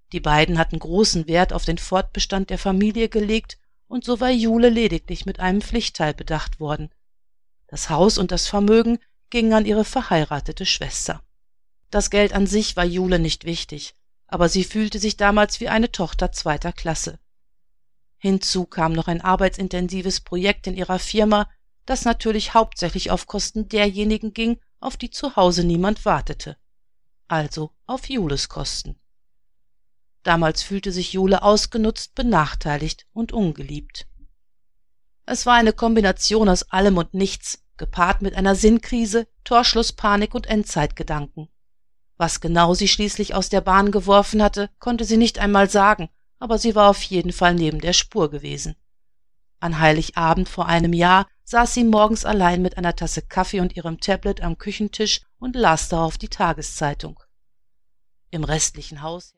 Die beiden hatten großen Wert auf den Fortbestand der Familie gelegt, und so war Jule lediglich mit einem Pflichtteil bedacht worden. Das Haus und das Vermögen gingen an ihre verheiratete Schwester. Das Geld an sich war Jule nicht wichtig, aber sie fühlte sich damals wie eine Tochter zweiter Klasse. Hinzu kam noch ein arbeitsintensives Projekt in ihrer Firma, das natürlich hauptsächlich auf Kosten derjenigen ging, auf die zu Hause niemand wartete, also auf Jules Kosten. Damals fühlte sich Jule ausgenutzt, benachteiligt und ungeliebt. Es war eine Kombination aus allem und nichts, gepaart mit einer Sinnkrise, Torschlusspanik und Endzeitgedanken. Was genau sie schließlich aus der Bahn geworfen hatte, konnte sie nicht einmal sagen, aber sie war auf jeden Fall neben der Spur gewesen. An Heiligabend vor einem Jahr saß sie morgens allein mit einer Tasse Kaffee und ihrem Tablet am Küchentisch und las darauf die Tageszeitung. Im restlichen Haus